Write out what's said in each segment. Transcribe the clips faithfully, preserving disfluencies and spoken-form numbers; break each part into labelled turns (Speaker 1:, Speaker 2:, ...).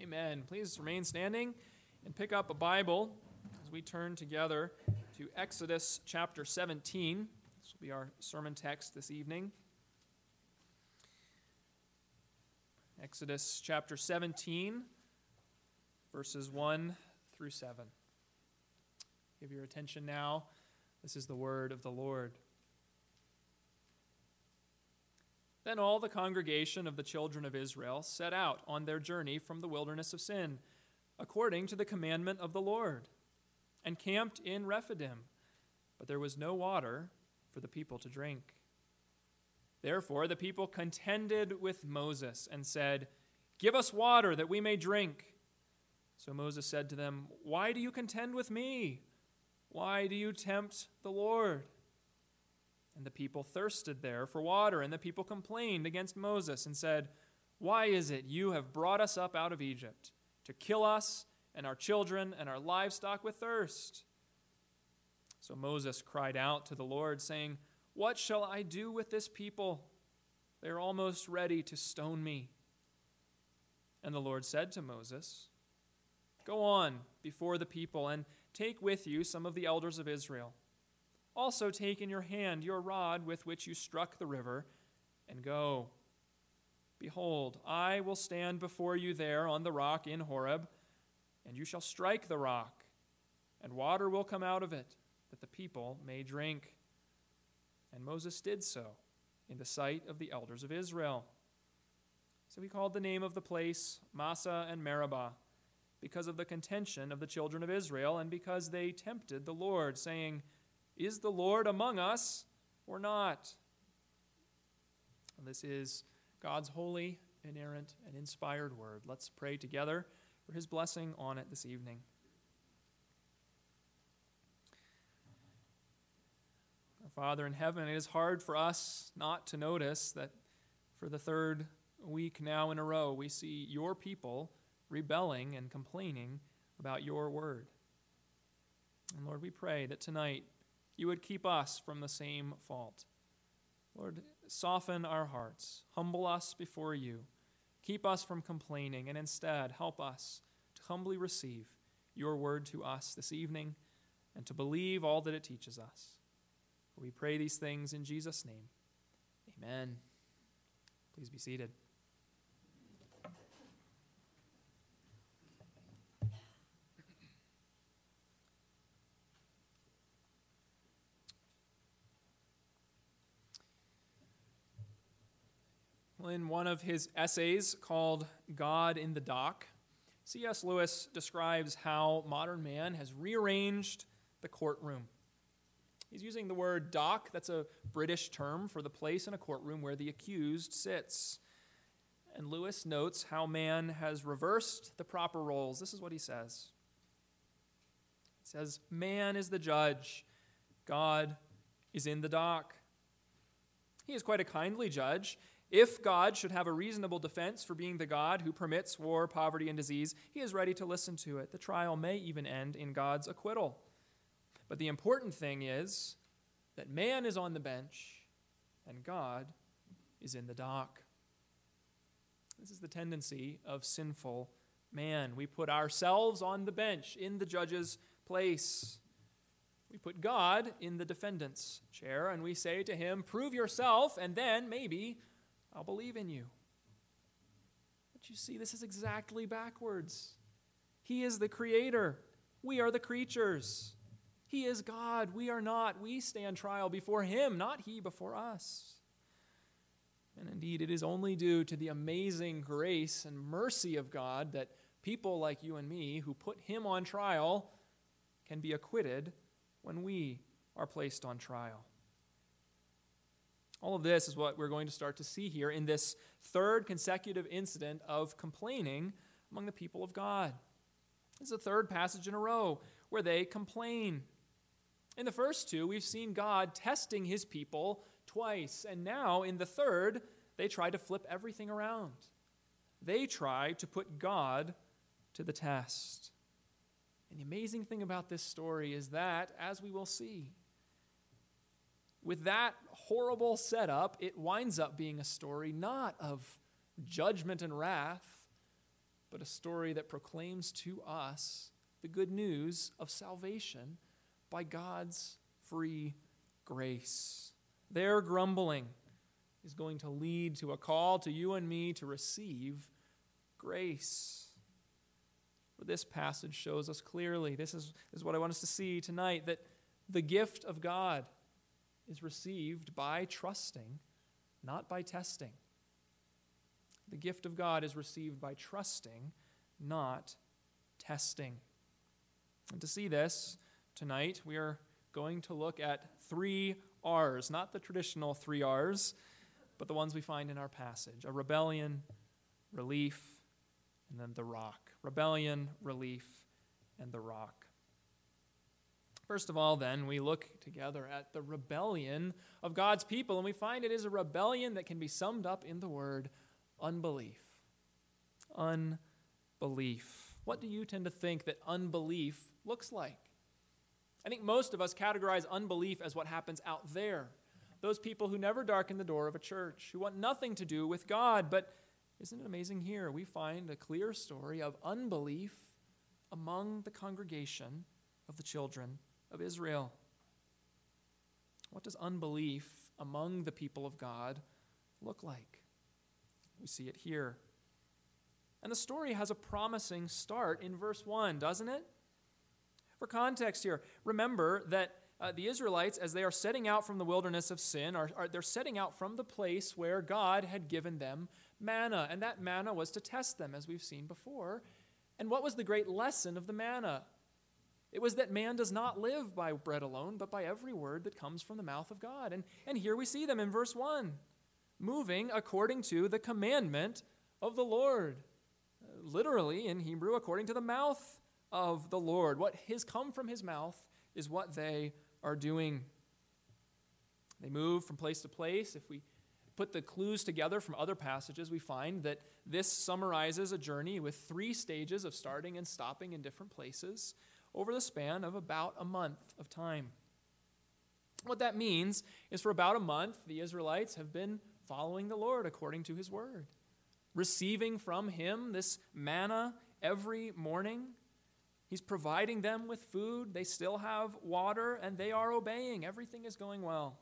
Speaker 1: Amen. Please remain standing and pick up a Bible as we turn together to Exodus chapter seventeen. This will be our sermon text this evening. Exodus chapter seventeen, verses one through seven. Give your attention now. This is the word of the Lord. Then all the congregation of the children of Israel set out on their journey from the wilderness of Sin, according to the commandment of the Lord, and camped in Rephidim, but there was no water for the people to drink. Therefore the people contended with Moses and said, "Give us water that we may drink." So Moses said to them, "Why do you contend with me? Why do you tempt the Lord?" And the people thirsted there for water, and the people complained against Moses and said, "Why is it you have brought us up out of Egypt, to kill us and our children and our livestock with thirst?" So Moses cried out to the Lord, saying, "What shall I do with this people? They are almost ready to stone me." And the Lord said to Moses, "Go on before the people and take with you some of the elders of Israel. Also take in your hand your rod with which you struck the river, and go. Behold, I will stand before you there on the rock in Horeb, and you shall strike the rock, and water will come out of it, that the people may drink." And Moses did so in the sight of the elders of Israel. So he called the name of the place Massah and Meribah, because of the contention of the children of Israel, and because they tempted the Lord, saying, "Is the Lord among us or not?" And this is God's holy, inerrant, and inspired word. Let's pray together for his blessing on it this evening. Our Father in heaven, it is hard for us not to notice that for the third week now in a row, we see your people rebelling and complaining about your word. And Lord, we pray that tonight you would keep us from the same fault. Lord, soften our hearts, humble us before you, keep us from complaining, and instead help us to humbly receive your word to us this evening and to believe all that it teaches us. We pray these things in Jesus' name. Amen. Please be seated. In one of his essays called God in the Dock, C S Lewis describes how modern man has rearranged the courtroom. He's using the word dock. That's a British term for the place in a courtroom where the accused sits. And Lewis notes how man has reversed the proper roles. This is what he says. He says, "Man is the judge. God is in the dock." He is quite a kindly judge. If God should have a reasonable defense for being the God who permits war, poverty, and disease, he is ready to listen to it. The trial may even end in God's acquittal. But the important thing is that man is on the bench and God is in the dock. This is the tendency of sinful man. We put ourselves on the bench in the judge's place. We put God in the defendant's chair and we say to him, "Prove yourself, and then maybe I'll believe in you." But you see, this is exactly backwards. He is the creator. We are the creatures. He is God. We are not. We stand trial before him, not he before us. And indeed, it is only due to the amazing grace and mercy of God that people like you and me who put him on trial can be acquitted when we are placed on trial. All of this is what we're going to start to see here in this third consecutive incident of complaining among the people of God. This is the third passage in a row where they complain. In the first two, we've seen God testing his people twice, and now in the third, they try to flip everything around. They try to put God to the test. And the amazing thing about this story is that, as we will see, with that horrible setup, it winds up being a story not of judgment and wrath, but a story that proclaims to us the good news of salvation by God's free grace. Their grumbling is going to lead to a call to you and me to receive grace. For this passage shows us clearly, this is, this is what I want us to see tonight, that the gift of God is received by trusting, not by testing. The gift of God is received by trusting, not testing. And to see this, tonight we are going to look at three R's, not the traditional three R's, but the ones we find in our passage: a rebellion, relief, and then the rock. Rebellion, relief, and the rock. First of all, then, we look together at the rebellion of God's people, and we find it is a rebellion that can be summed up in the word unbelief. Unbelief. What do you tend to think that unbelief looks like? I think most of us categorize unbelief as what happens out there. Those people who never darken the door of a church, who want nothing to do with God. But isn't it amazing here? We find a clear story of unbelief among the congregation of the children of Israel. What does unbelief among the people of God look like? We see it here. And the story has a promising start in verse one, doesn't it? For context here, remember that uh, the Israelites, as they are setting out from the wilderness of sin, are, are they're setting out from the place where God had given them manna. And that manna was to test them, as we've seen before. And what was the great lesson of the manna? It was that man does not live by bread alone, but by every word that comes from the mouth of God. And, and here we see them in verse one, moving according to the commandment of the Lord. Uh, literally, in Hebrew, according to the mouth of the Lord. What has come from his mouth is what they are doing. They move from place to place. If we put the clues together from other passages, we find that this summarizes a journey with three stages of starting and stopping in different places over the span of about a month of time. What that means is for about a month, the Israelites have been following the Lord according to his word, receiving from him this manna every morning. He's providing them with food. They still have water, and they are obeying. Everything is going well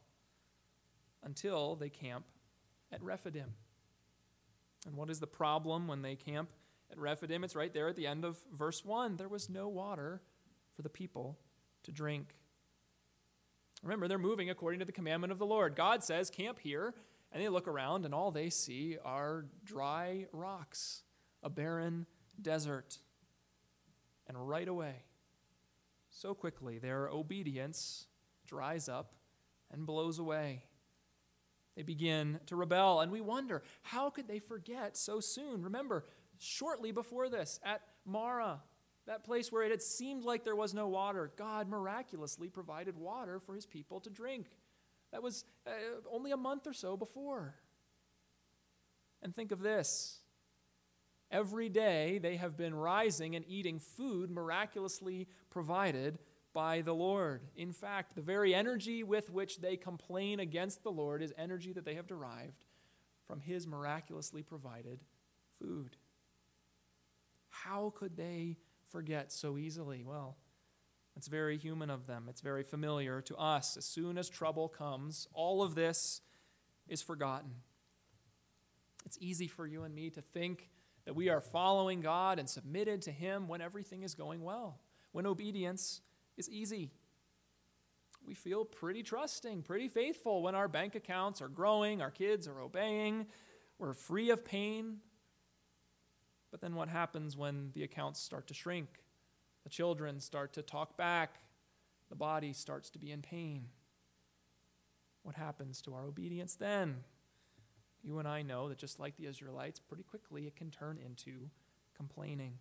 Speaker 1: until they camp at Rephidim. And what is the problem when they camp at Rephidim? It's right there at the end of verse one. There was no water for the people to drink. Remember, they're moving according to the commandment of the Lord. God says, camp here, and they look around, and all they see are dry rocks, a barren desert. And right away, so quickly, their obedience dries up and blows away. They begin to rebel, and we wonder, how could they forget so soon? Remember, shortly before this, at Marah, that place where it had seemed like there was no water, God miraculously provided water for his people to drink. That was uh, only a month or so before. And think of this. Every day they have been rising and eating food miraculously provided by the Lord. In fact, the very energy with which they complain against the Lord is energy that they have derived from his miraculously provided food. How could they forget so easily? Well, it's very human of them. It's very familiar to us. As soon as trouble comes, all of this is forgotten. It's easy for you and me to think that we are following God and submitted to him when everything is going well, when obedience is easy. We feel pretty trusting, pretty faithful when our bank accounts are growing, our kids are obeying, we're free of pain. But then what happens when the accounts start to shrink? The children start to talk back. The body starts to be in pain. What happens to our obedience then? You and I know that just like the Israelites, pretty quickly it can turn into complaining.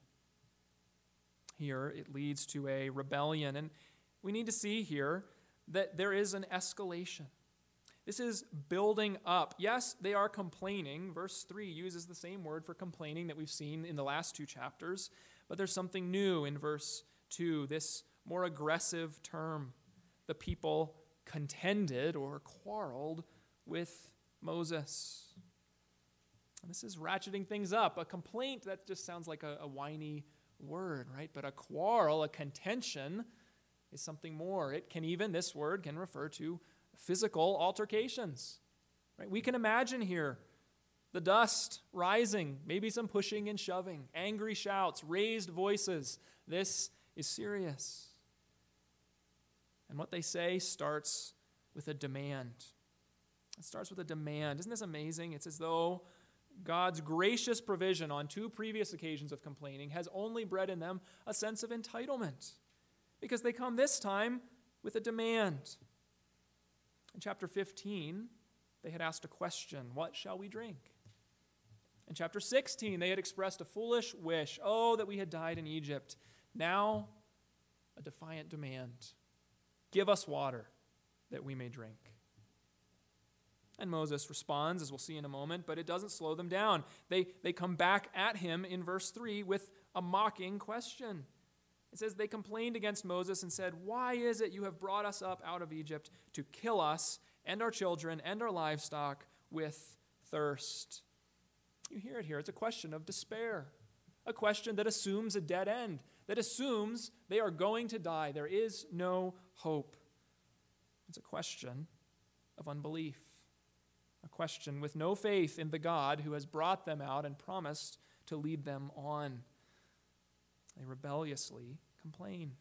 Speaker 1: Here it leads to a rebellion. And we need to see here that there is an escalation. This is building up. Yes, they are complaining. Verse three uses the same word for complaining that we've seen in the last two chapters. But there's something new in verse two, this more aggressive term. The people contended or quarreled with Moses. And this is ratcheting things up. A complaint, that just sounds like a, a whiny word, right? But a quarrel, a contention, is something more. It can even, this word can refer to physical altercations, right? We can imagine here the dust rising, maybe some pushing and shoving, angry shouts, raised voices. This is serious. And what they say starts with a demand. It starts with a demand. Isn't this amazing? It's as though God's gracious provision on two previous occasions of complaining has only bred in them a sense of entitlement, because they come this time with a demand. In chapter fifteen, they had asked a question, what shall we drink? In chapter sixteen, they had expressed a foolish wish, oh, that we had died in Egypt. Now, a defiant demand, give us water that we may drink. And Moses responds, as we'll see in a moment, but it doesn't slow them down. They, they come back at him in verse three with a mocking question. It says, they complained against Moses and said, why is it you have brought us up out of Egypt to kill us and our children and our livestock with thirst? You hear it here. It's a question of despair, a question that assumes a dead end, that assumes they are going to die. There is no hope. It's a question of unbelief. A question with no faith in the God who has brought them out and promised to lead them on. They rebelliously complain.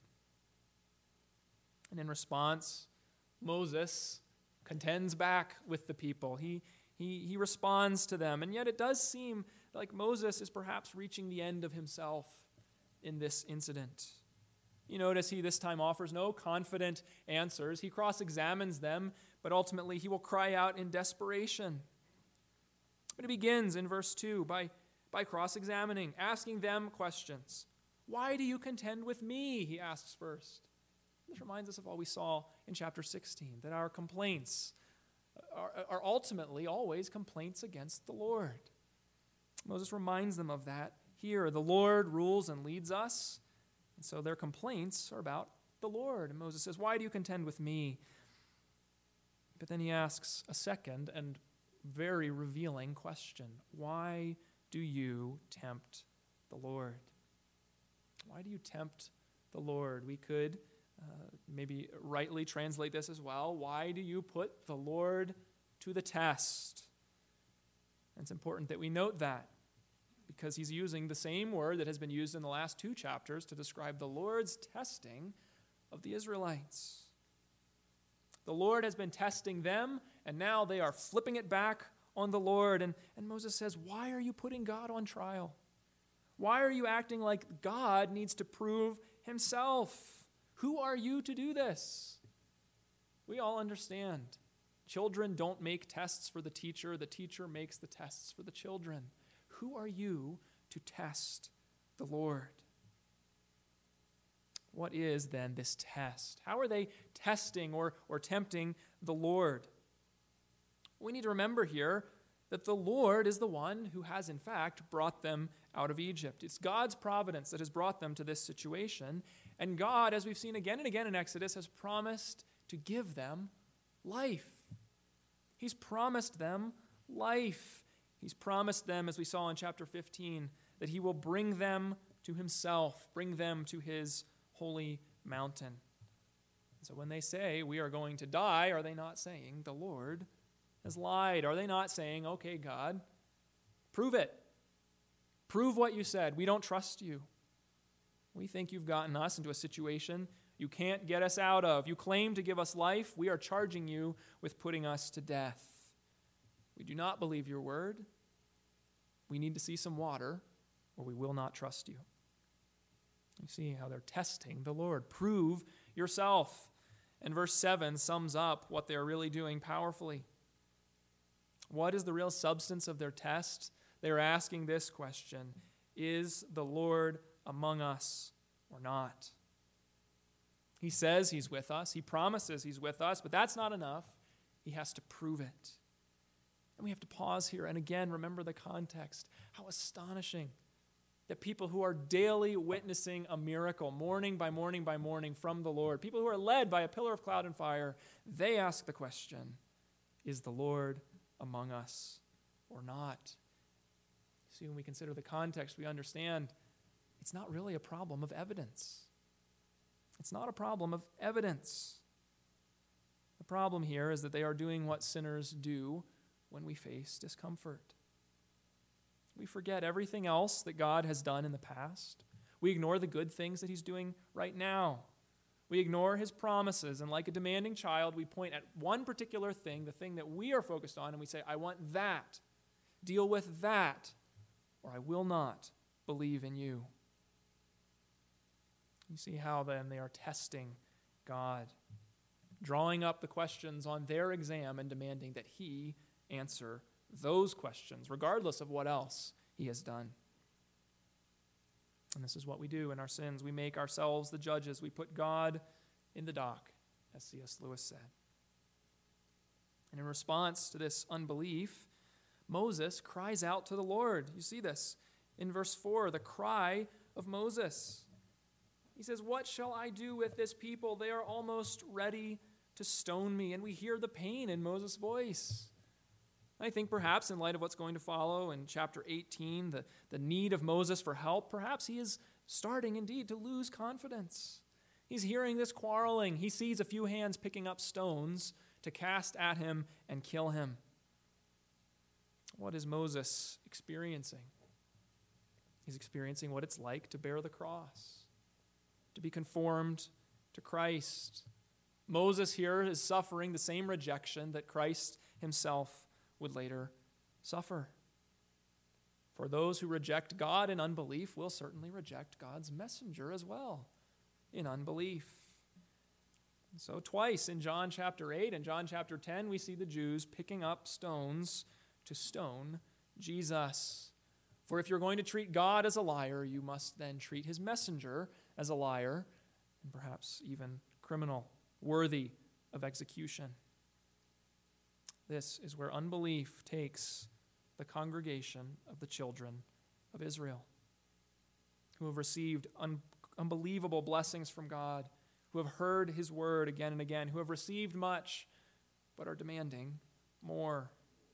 Speaker 1: And in response, Moses contends back with the people. He, he, he responds to them. And yet it does seem like Moses is perhaps reaching the end of himself in this incident. You notice he this time offers no confident answers. He cross-examines them, but ultimately he will cry out in desperation. But it begins in verse two by, by cross-examining, asking them questions. Why do you contend with me? He asks first. This reminds us of all we saw in chapter sixteen, that our complaints are, are ultimately always complaints against the Lord. Moses reminds them of that here. The Lord rules and leads us. And so their complaints are about the Lord. And Moses says, why do you contend with me? But then he asks a second and very revealing question. Why do you tempt the Lord? Why do you tempt the Lord? We could uh, maybe rightly translate this as well. Why do you put the Lord to the test? And it's important that we note that, because he's using the same word that has been used in the last two chapters to describe the Lord's testing of the Israelites. The Lord has been testing them, and now they are flipping it back on the Lord. And, and Moses says, why are you putting God on trial? Why are you acting like God needs to prove himself? Who are you to do this? We all understand. Children don't make tests for the teacher. The teacher makes the tests for the children. Who are you to test the Lord? What is then this test? How are they testing or, or tempting the Lord? We need to remember here that the Lord is the one who has, in fact, brought them out of Egypt. It's God's providence that has brought them to this situation. And God, as we've seen again and again in Exodus, has promised to give them life. He's promised them life. He's promised them, as we saw in chapter fifteen, that he will bring them to himself, bring them to his holy mountain. So when they say, we are going to die, are they not saying, the Lord has lied? Are they not saying, okay, God, prove it. Prove what you said. We don't trust you. We think you've gotten us into a situation you can't get us out of. You claim to give us life. We are charging you with putting us to death. We do not believe your word. We need to see some water, or we will not trust you. You see how they're testing the Lord. Prove yourself. And verse seven sums up what they're really doing powerfully. What is the real substance of their test? They're asking this question: is the Lord among us or not? He says he's with us. He promises he's with us, but that's not enough. He has to prove it. And we have to pause here and again remember the context. How astonishing that people who are daily witnessing a miracle, morning by morning by morning from the Lord, people who are led by a pillar of cloud and fire, they ask the question, is the Lord among us or not? See, when we consider the context, we understand it's not really a problem of evidence. It's not a problem of evidence. The problem here is that they are doing what sinners do when we face discomfort. We forget everything else that God has done in the past. We ignore the good things that he's doing right now. We ignore his promises, and like a demanding child, we point at one particular thing, the thing that we are focused on, and we say, I want that. Deal with that, or I will not believe in you. You see how then they are testing God, drawing up the questions on their exam and demanding that he answer those questions, regardless of what else he has done. And this is what we do in our sins. We make ourselves the judges. We put God in the dock, as C S Lewis said. And in response to this unbelief, Moses cries out to the Lord. You see this in verse four, the cry of Moses. He says, what shall I do with this people? They are almost ready to stone me. And we hear the pain in Moses' voice. I think perhaps in light of what's going to follow in chapter eighteen, the, the need of Moses for help, perhaps he is starting indeed to lose confidence. He's hearing this quarreling. He sees a few hands picking up stones to cast at him and kill him. What is Moses experiencing? He's experiencing what it's like to bear the cross, to be conformed to Christ. Moses here is suffering the same rejection that Christ himself would later suffer. For those who reject God in unbelief will certainly reject God's messenger as well in unbelief. And so twice in John chapter eight and John chapter ten, we see the Jews picking up stones to stone Jesus. For if you're going to treat God as a liar, you must then treat his messenger as a liar, and perhaps even criminal, worthy of execution. This is where unbelief takes the congregation of the children of Israel, who have received un- unbelievable blessings from God, who have heard his word again and again, who have received much, but are demanding more.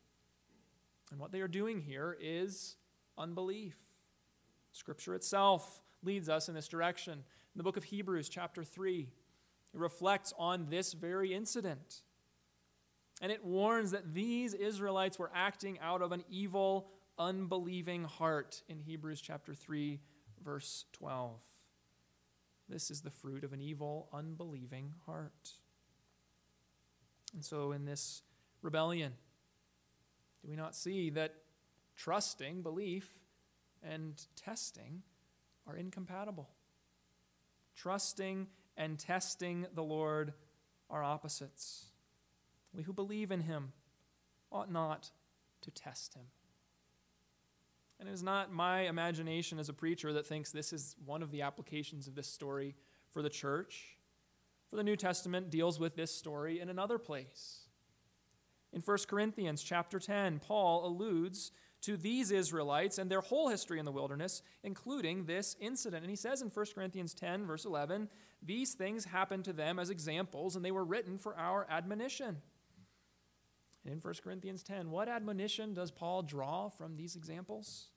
Speaker 1: And what they are doing here is unbelief. Scripture itself leads us in this direction. In the book of Hebrews, chapter three, it reflects on this very incident. And it warns that these Israelites were acting out of an evil, unbelieving heart in Hebrews chapter three, verse twelve. This is the fruit of an evil, unbelieving heart. And so in this rebellion, do we not see that trusting, belief, and testing are incompatible? Trusting and testing the Lord are opposites. We who believe in him ought not to test him. And it is not my imagination as a preacher that thinks this is one of the applications of this story for the church. For the New Testament deals with this story in another place. In First Corinthians chapter ten, Paul alludes to these Israelites and their whole history in the wilderness, including this incident. And he says in First Corinthians ten, verse eleven, these things happened to them as examples, and they were written for our admonition. And in First Corinthians ten, what admonition does Paul draw from these examples?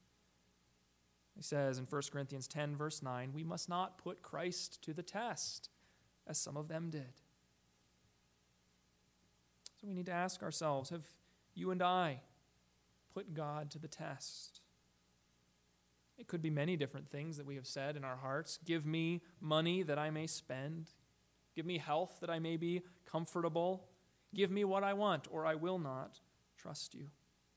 Speaker 1: He says in First Corinthians ten, verse nine, we must not put Christ to the test, as some of them did. So we need to ask ourselves, have you and I put God to the test? It could be many different things that we have said in our hearts. Give me money that I may spend. Give me health that I may be comfortable. Give me what I want, or I will not trust you.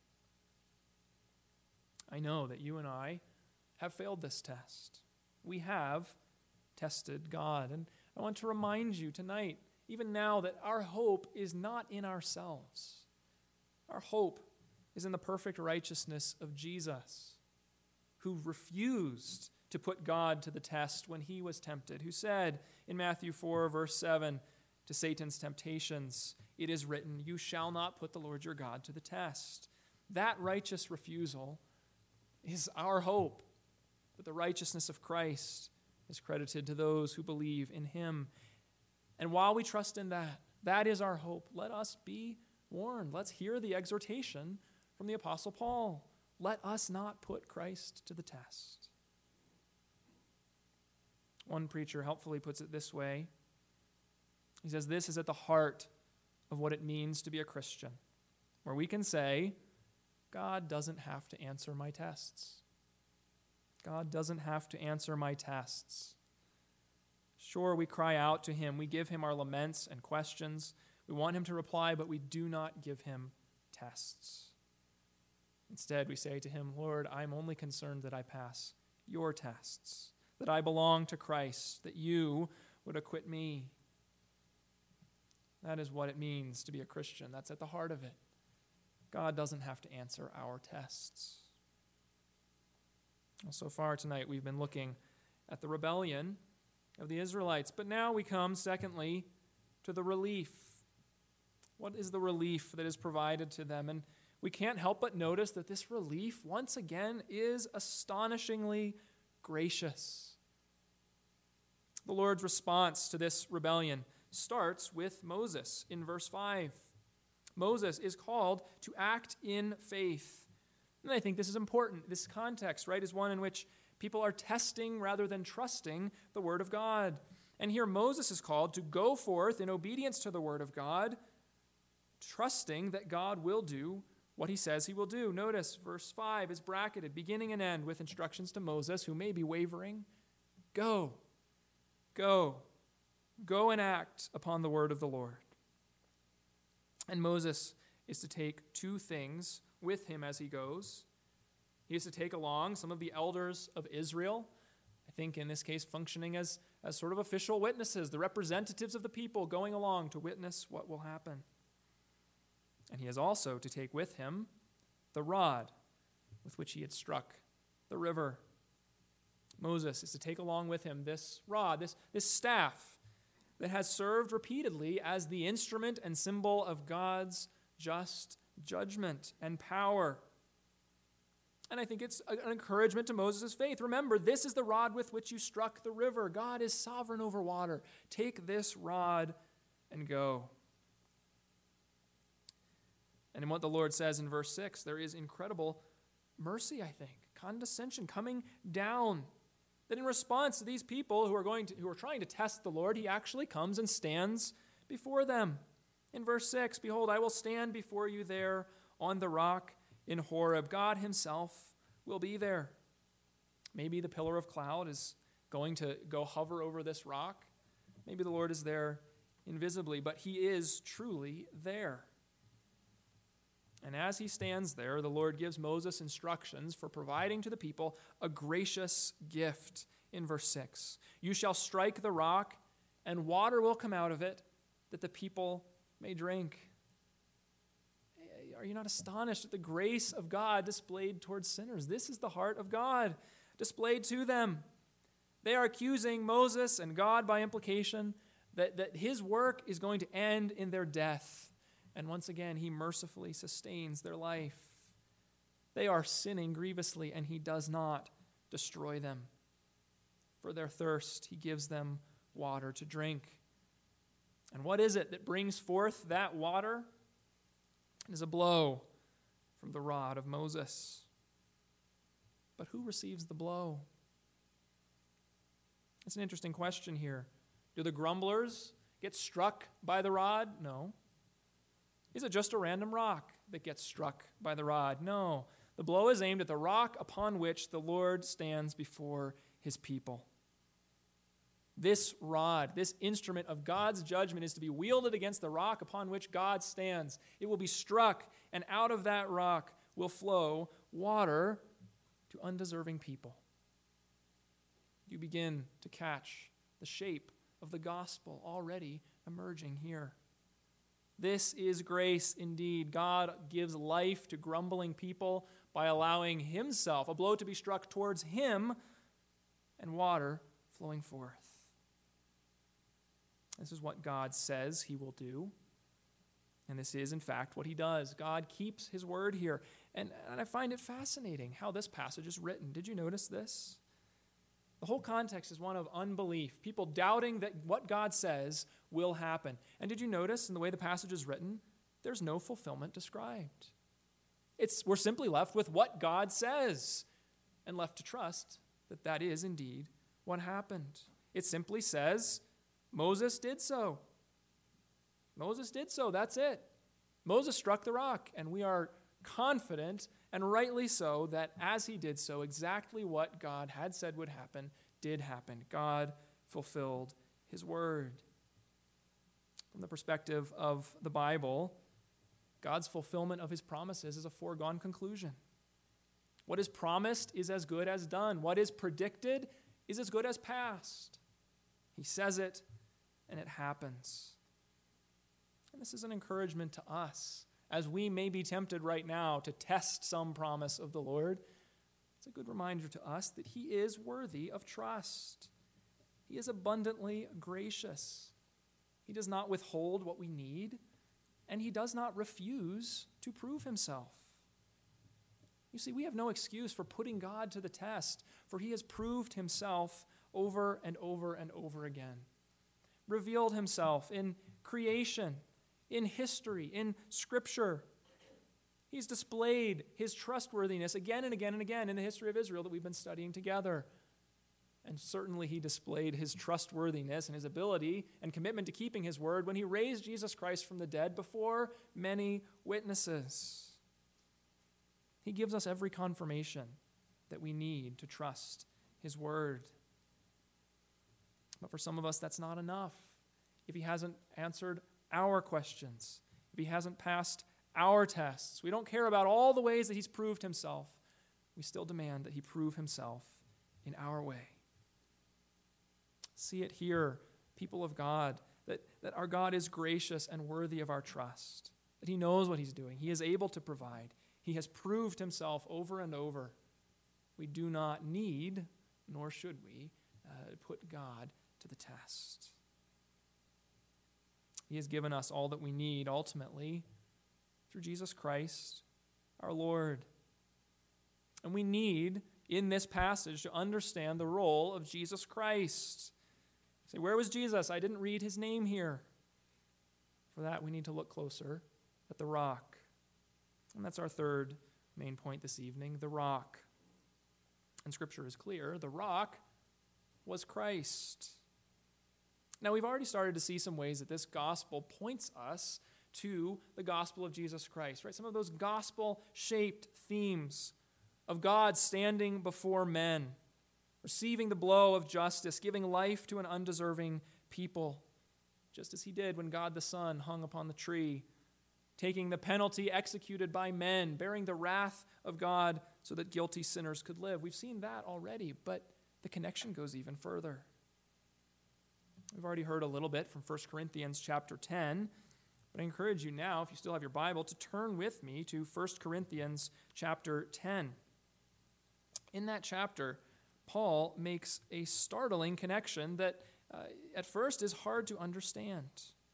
Speaker 1: I know that you and I have failed this test. We have tested God. And I want to remind you tonight, even now, that our hope is not in ourselves. Our hope is in the perfect righteousness of Jesus, who refused to put God to the test when he was tempted, who said in Matthew four, verse seven, to Satan's temptations, it is written, you shall not put the Lord your God to the test. That righteous refusal is our hope, that the righteousness of Christ is credited to those who believe in him. And while we trust in that, that is our hope, let us be warned. Let's hear the exhortation from the Apostle Paul. let us not put Christ to the test. One preacher helpfully puts it this way. He says, this is at the heart of what it means to be a Christian, where we can say, God doesn't have to answer my tests. God doesn't have to answer my tests. Sure, we cry out to him. We give him our laments and questions. We want him to reply, but we do not give him tests. Instead, we say to him, Lord, I'm only concerned that I pass your tests, that I belong to Christ, that you would acquit me. That is what it means to be a Christian. That's at the heart of it. God doesn't have to answer our tests. Well, so far tonight, we've been looking at the rebellion of the Israelites. But now we come, secondly, to the relief. What is the relief that is provided to them? And we can't help but notice that this relief, once again, is astonishingly gracious. The Lord's response to this rebellion starts with Moses in verse five. Moses is called to act in faith. And I think this is important. This context, right, is one in which people are testing rather than trusting the word of God. And here Moses is called to go forth in obedience to the word of God, trusting that God will do what he says he will do. Notice verse five is bracketed, beginning and end, with instructions to Moses, who may be wavering. Go, go, go and act upon the word of the Lord. And Moses is to take two things with him as he goes. He is to take along some of the elders of Israel, I think in this case functioning as, as sort of official witnesses, the representatives of the people going along to witness what will happen. And he is also to take with him the rod with which he had struck the river. Moses is to take along with him this rod, this, this staff that has served repeatedly as the instrument and symbol of God's just judgment and power. And I think it's an encouragement to Moses' faith. Remember, this is the rod with which you struck the river. God is sovereign over water. Take this rod and go. And in what the Lord says in verse six, there is incredible mercy, I think, condescension coming down. That in response to these people who are going to, who are trying to test the Lord, he actually comes and stands before them. In verse six, behold, I will stand before you there on the rock in Horeb. God himself will be there. Maybe the pillar of cloud is going to go hover over this rock. Maybe the Lord is there invisibly, but he is truly there. And as he stands there, the Lord gives Moses instructions for providing to the people a gracious gift in verse six. You shall strike the rock, and water will come out of it, that the people may drink. Are you not astonished at the grace of God displayed towards sinners? This is the heart of God displayed to them. They are accusing Moses and God by implication that, that his work is going to end in their death. And once again, he mercifully sustains their life. They are sinning grievously, and he does not destroy them. For their thirst, he gives them water to drink. And what is it that brings forth that water? It is a blow from the rod of Moses. But who receives the blow? It's an interesting question here. Do the grumblers get struck by the rod? No. Is it just a random rock that gets struck by the rod? No. The blow is aimed at the rock upon which the Lord stands before his people. This rod, this instrument of God's judgment, is to be wielded against the rock upon which God stands. It will be struck, and out of that rock will flow water to undeserving people. You begin to catch the shape of the gospel already emerging here. This is grace indeed. God gives life to grumbling people by allowing himself, a blow to be struck towards him, and water flowing forth. This is what God says he will do. And this is, in fact, what he does. God keeps his word here. And, and I find it fascinating how this passage is written. Did you notice this? The whole context is one of unbelief, people doubting that what God says will happen. And did you notice in the way the passage is written, there's no fulfillment described. It's, we're simply left with what God says and left to trust that that is indeed what happened. It simply says, Moses did so. Moses did so, that's it. Moses struck the rock, and we are confident, and rightly so, that as he did so, exactly what God had said would happen did happen. God fulfilled his word. From the perspective of the Bible, God's fulfillment of his promises is a foregone conclusion. What is promised is as good as done. What is predicted is as good as past. He says it, and it happens. And this is an encouragement to us, as we may be tempted right now to test some promise of the Lord. It's a good reminder to us that he is worthy of trust. He is abundantly gracious. He does not withhold what we need, and he does not refuse to prove himself. You see, we have no excuse for putting God to the test, for he has proved himself over and over and over again. Revealed himself in creation, in history, in Scripture. He's displayed his trustworthiness again and again and again in the history of Israel that we've been studying together. And certainly he displayed his trustworthiness and his ability and commitment to keeping his word when he raised Jesus Christ from the dead before many witnesses. He gives us every confirmation that we need to trust his word. But for some of us, that's not enough. If he hasn't answered our questions, if he hasn't passed our tests, we don't care about all the ways that he's proved himself. We still demand that he prove himself in our way. See it here, people of God, that, that our God is gracious and worthy of our trust, that he knows what he's doing. He is able to provide. He has proved himself over and over. We do not need, nor should we, uh, put God to the test. He has given us all that we need, ultimately, through Jesus Christ, our Lord. And we need, in this passage, to understand the role of Jesus Christ. Say, where was Jesus? I didn't read his name here. For that, we need to look closer at the rock. And that's our third main point this evening, the rock. And Scripture is clear. The rock was Christ. Now, we've already started to see some ways that this gospel points us to the gospel of Jesus Christ, right? Some of those gospel-shaped themes of God standing before men, receiving the blow of justice, giving life to an undeserving people, just as he did when God the Son hung upon the tree, taking the penalty executed by men, bearing the wrath of God so that guilty sinners could live. We've seen that already, but the connection goes even further. We've already heard a little bit from First Corinthians chapter ten, but I encourage you now, if you still have your Bible, to turn with me to First Corinthians chapter ten. In that chapter, Paul makes a startling connection that uh, at first is hard to understand.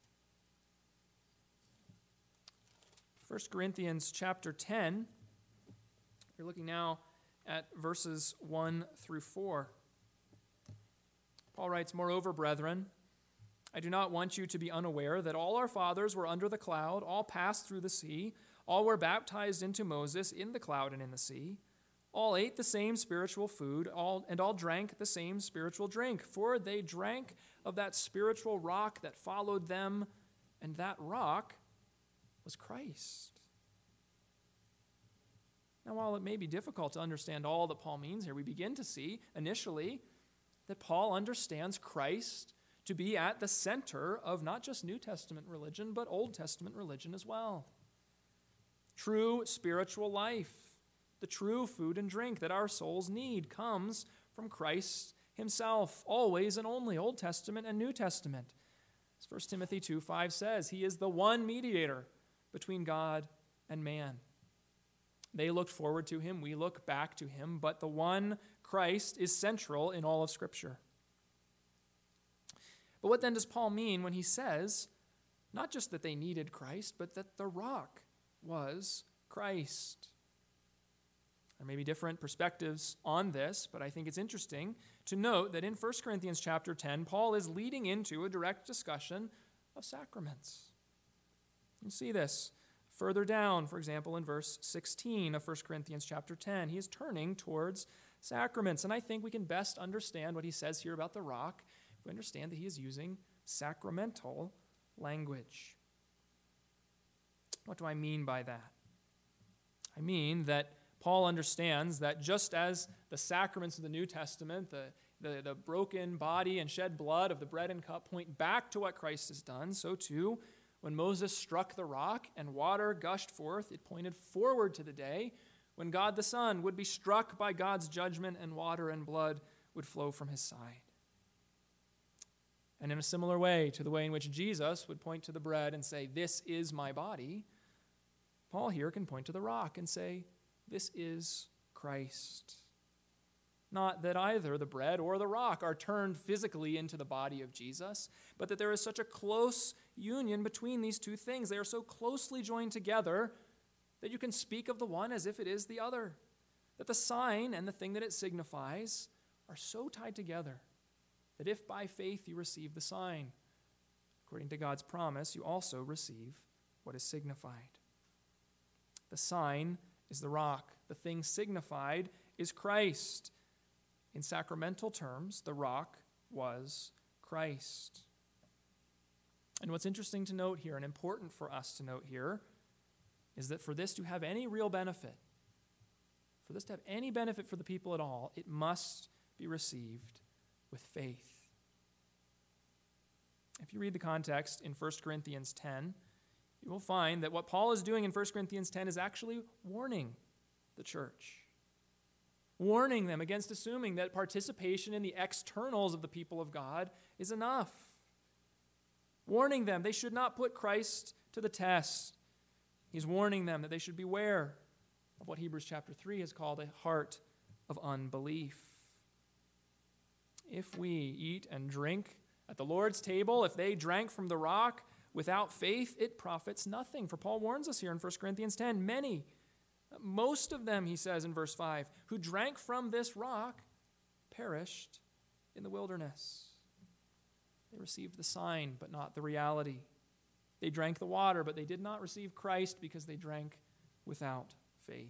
Speaker 1: First Corinthians chapter ten, you're looking now at verses one through four. Paul writes, "Moreover, brethren, I do not want you to be unaware that all our fathers were under the cloud, all passed through the sea, all were baptized into Moses in the cloud and in the sea. All ate the same spiritual food, all, and all drank the same spiritual drink, for they drank of that spiritual rock that followed them, and that rock was Christ." Now, while it may be difficult to understand all that Paul means here, we begin to see initially that Paul understands Christ to be at the center of not just New Testament religion, but Old Testament religion as well. True spiritual life, the true food and drink that our souls need, comes from Christ himself, always and only, Old Testament and New Testament. As First Timothy two five says, he is the one mediator between God and man. They looked forward to him, we look back to him, but the one Christ is central in all of Scripture. But what then does Paul mean when he says, not just that they needed Christ, but that the rock was Christ? There may be different perspectives on this, but I think it's interesting to note that in First Corinthians chapter ten, Paul is leading into a direct discussion of sacraments. You see this Further down, for example, in verse sixteen of First Corinthians chapter ten, he is turning towards sacraments. And I think we can best understand what he says here about the rock if we understand that he is using sacramental language. What do I mean by that? I mean that Paul understands that just as the sacraments of the New Testament, the, the, the broken body and shed blood of the bread and cup point back to what Christ has done, so too, when Moses struck the rock and water gushed forth, it pointed forward to the day when God the Son would be struck by God's judgment and water and blood would flow from his side. And in a similar way to the way in which Jesus would point to the bread and say, "This is my body," Paul here can point to the rock and say, "This is Christ." Not that either the bread or the rock are turned physically into the body of Jesus, but that there is such a close union between these two things. They are so closely joined together that you can speak of the one as if it is the other. That the sign and the thing that it signifies are so tied together that if by faith you receive the sign, according to God's promise, you also receive what is signified. The sign is the rock. The thing signified is Christ. In sacramental terms, the rock was Christ. And what's interesting to note here, and important for us to note here, is that for this to have any real benefit, for this to have any benefit for the people at all, it must be received with faith. If you read the context in First Corinthians ten, you will find that what Paul is doing in First Corinthians ten is actually warning the church. Warning them against assuming that participation in the externals of the people of God is enough. Warning them they should not put Christ to the test. He's warning them that they should beware of what Hebrews chapter three has called a heart of unbelief. If we eat and drink at the Lord's table, if they drank from the rock without faith, it profits nothing. For Paul warns us here in First Corinthians ten, many, most of them, he says in verse five, who drank from this rock perished in the wilderness. They received the sign, but not the reality. They drank the water, but they did not receive Christ because they drank without faith.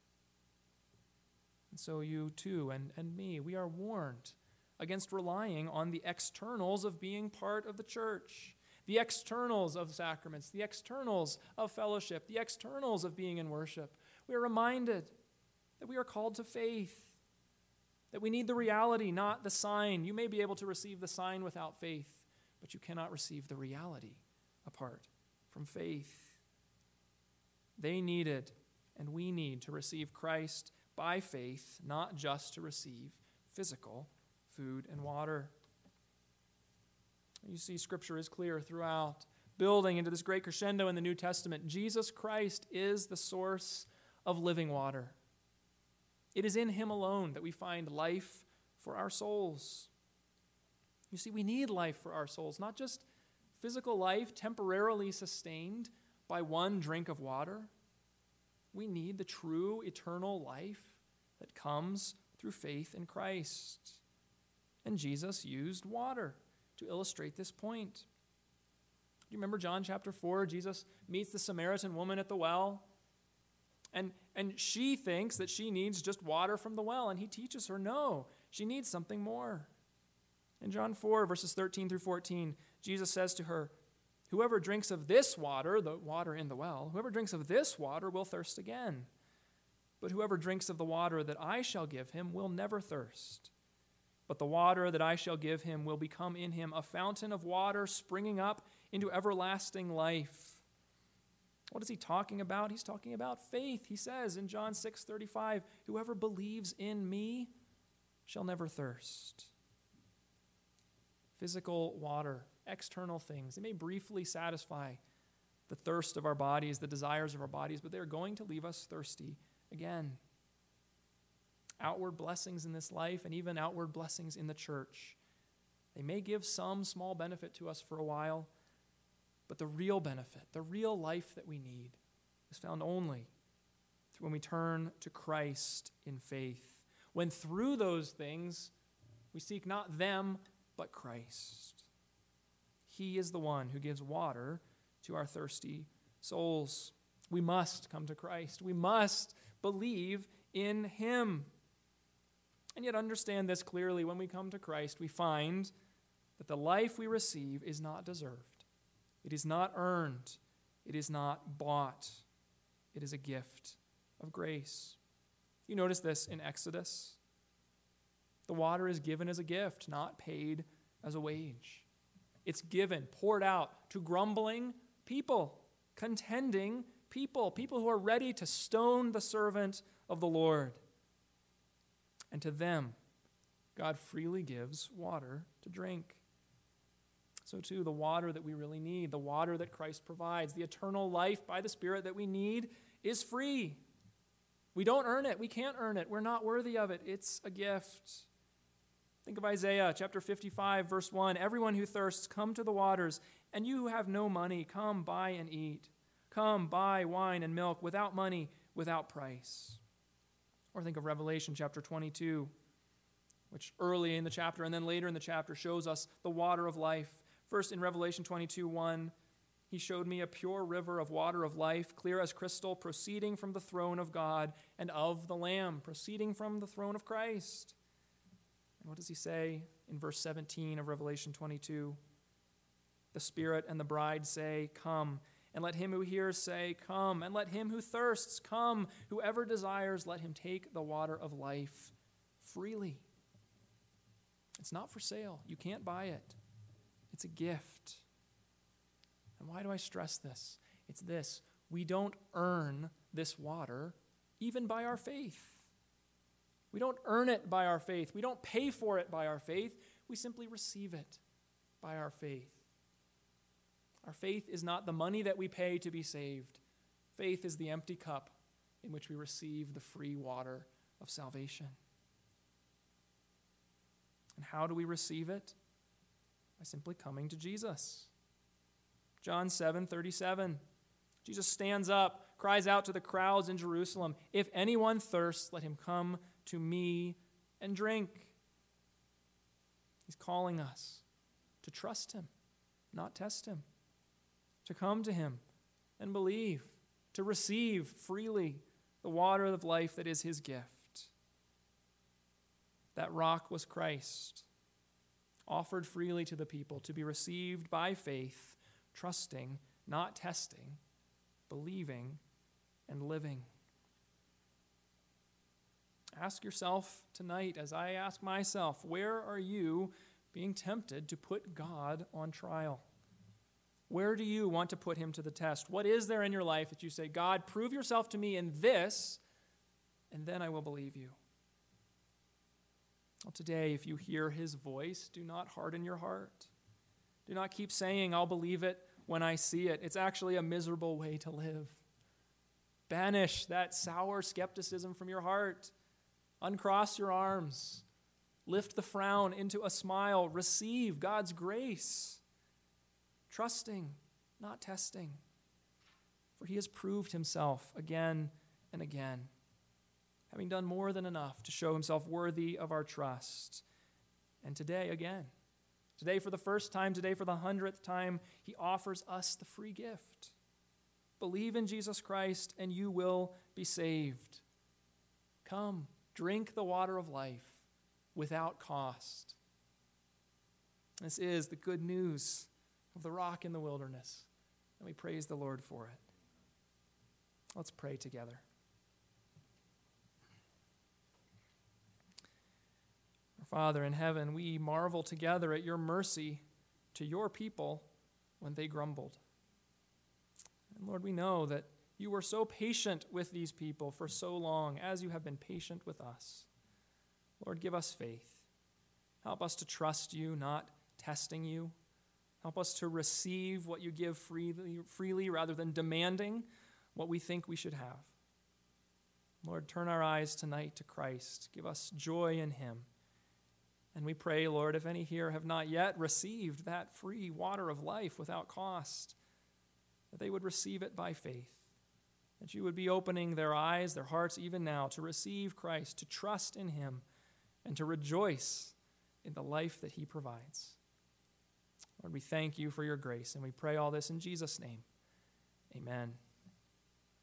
Speaker 1: And so you too, and, and me, we are warned against relying on the externals of being part of the church, the externals of sacraments, the externals of fellowship, the externals of being in worship. We are reminded that we are called to faith, that we need the reality, not the sign. You may be able to receive the sign without faith, but you cannot receive the reality apart from faith. They needed, and we need, to receive Christ by faith, not just to receive physical food and water. You see, Scripture is clear throughout, building into this great crescendo in the New Testament. Jesus Christ is the source of living water. It is in him alone that we find life for our souls. You see, we need life for our souls, not just physical life temporarily sustained by one drink of water. We need the true eternal life that comes through faith in Christ. And Jesus used water to illustrate this point. You remember John chapter four? Jesus meets the Samaritan woman at the well. And, and she thinks that she needs just water from the well. And he teaches her, no, she needs something more. In John four, verses thirteen through fourteen, Jesus says to her, whoever drinks of this water, the water in the well, whoever drinks of this water will thirst again. But whoever drinks of the water that I shall give him will never thirst. But the water that I shall give him will become in him a fountain of water springing up into everlasting life. What is he talking about? He's talking about faith. He says in John six thirty-five, whoever believes in me shall never thirst. Physical water, external things, they may briefly satisfy the thirst of our bodies, the desires of our bodies, but they're going to leave us thirsty again. Outward blessings in this life and even outward blessings in the church, they may give some small benefit to us for a while, but the real benefit, the real life that we need is found only when we turn to Christ in faith. When through those things we seek not them, but Christ. He is the one who gives water to our thirsty souls. We must come to Christ. We must believe in him. And yet understand this clearly. When we come to Christ, we find that the life we receive is not deserved. It is not earned. It is not bought. It is a gift of grace. You notice this in Exodus. The water is given as a gift, not paid as a wage. It's given, poured out to grumbling people, contending people, people who are ready to stone the servant of the Lord. And to them, God freely gives water to drink. So too, the water that we really need, the water that Christ provides, the eternal life by the Spirit that we need is free. We don't earn it. We can't earn it. We're not worthy of it. It's a gift. Think of Isaiah chapter fifty-five, verse one. Everyone who thirsts, come to the waters, and you who have no money, come buy and eat. Come buy wine and milk without money, without price. Or think of Revelation chapter twenty-two, which early in the chapter and then later in the chapter shows us the water of life. First in Revelation twenty-two, one, he showed me a pure river of water of life, clear as crystal, proceeding from the throne of God and of the Lamb, proceeding from the throne of Christ. And what does he say in verse seventeen of Revelation twenty-two? The Spirit and the bride say, come. And let him who hears say, come. And let him who thirsts come. Whoever desires, let him take the water of life freely. It's not for sale. You can't buy it. It's a gift. And why do I stress this? It's this. We don't earn this water even by our faith. We don't earn it by our faith. We don't pay for it by our faith. We simply receive it by our faith. Our faith is not the money that we pay to be saved. Faith is the empty cup in which we receive the free water of salvation. And how do we receive it? By simply coming to Jesus. John seven thirty-seven. Jesus stands up, cries out to the crowds in Jerusalem, if anyone thirsts, let him come to me and drink. He's calling us to trust him, not test him. To come to him and believe, to receive freely the water of life that is his gift. That rock was Christ, offered freely to the people to be received by faith, trusting, not testing, believing, and living. Ask yourself tonight, as I ask myself, where are you being tempted to put God on trial? Where do you want to put him to the test? What is there in your life that you say, God, prove yourself to me in this, and then I will believe you? Well, today, if you hear his voice, do not harden your heart. Do not keep saying, I'll believe it when I see it. It's actually a miserable way to live. Banish that sour skepticism from your heart. Uncross your arms. Lift the frown into a smile. Receive God's grace. Trusting, not testing. For he has proved himself again and again, having done more than enough to show himself worthy of our trust. And today, again, today for the first time, today for the hundredth time, he offers us the free gift. Believe in Jesus Christ and you will be saved. Come, drink the water of life without cost. This is the good news of the rock in the wilderness, and we praise the Lord for it. Let's pray together. Our Father in heaven, we marvel together at your mercy to your people when they grumbled. And Lord, we know that you were so patient with these people for so long, as you have been patient with us. Lord, give us faith. Help us to trust you, not testing you. Help us to receive what you give freely, freely rather than demanding what we think we should have. Lord, turn our eyes tonight to Christ. Give us joy in him. And we pray, Lord, if any here have not yet received that free water of life without cost, that they would receive it by faith, that you would be opening their eyes, their hearts even now to receive Christ, to trust in him, and to rejoice in the life that he provides. Lord, we thank you for your grace, and we pray all this in Jesus' name. Amen.